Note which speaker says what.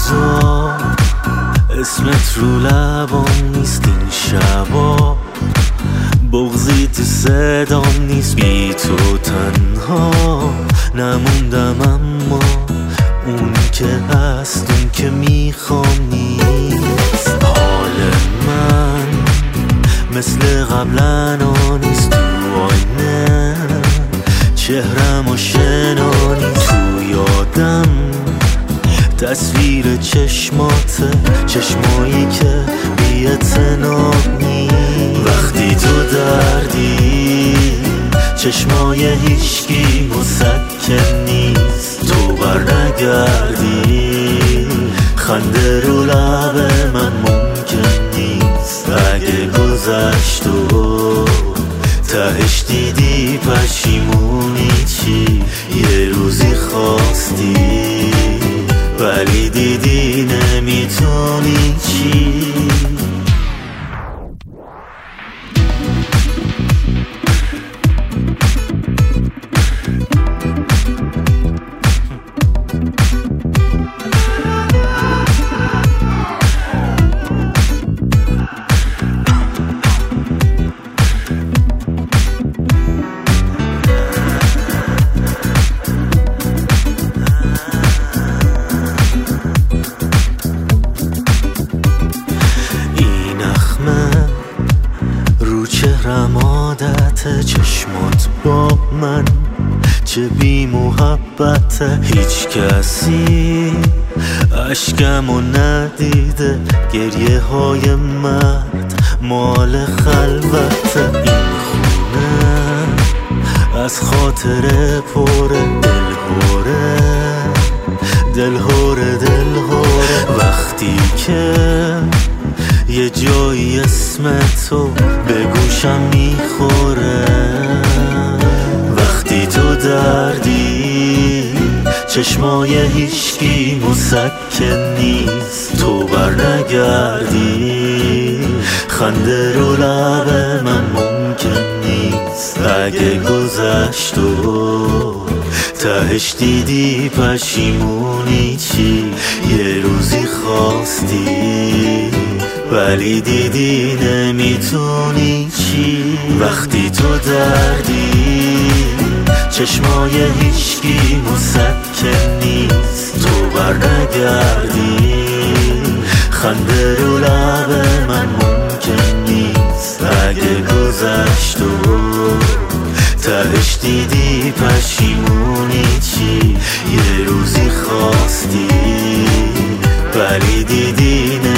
Speaker 1: روزا اسمت رو لبام نیست، این شبا بغضی تو صدام نیست. بی تو تنها نموندم، اما اون که هست، اون که میخوام نیست. حال من مثل قبلا نیست، تو آینه چهرم و شنا نیست. تو یادم تصویر چشماته، چشمایی که بی‌اعتناب نیست. وقتی تو دردی چشمای هیچکی مسکن نیست. تو برنگردی خنده رو لب من ممکن نیست. اگه گذشت و تهش دیدی پشیمونی چی؟ یه روزی خواستی ولی دیدی نمیتونی چی؟ عادت چشمات با من چه بی محبت. هیچ کسی عشقمو ندیده، گریه های مرد مال خلوت. این خونه از خاطر پره، دلهوره وقتی که یه جایی اسمتو به گوشم میخوره. وقتی تو دردی چشمای هیچکی مسکن نیست. تو برنگردی خنده رو لب من ممکن نیست. اگه گذشت و تهش دیدی پشیمونی چی؟ یه روزی خواستی ولی دیدی نمیتونی چی؟ وقتی تو دردی چشمای هیچکی مسکن نیست. تو برنگردی خنده رو لب من ممکن نیست. اگه گذشت و تهش دیدی پشیمونی چی؟ یه روزی خواستی ولی دیدی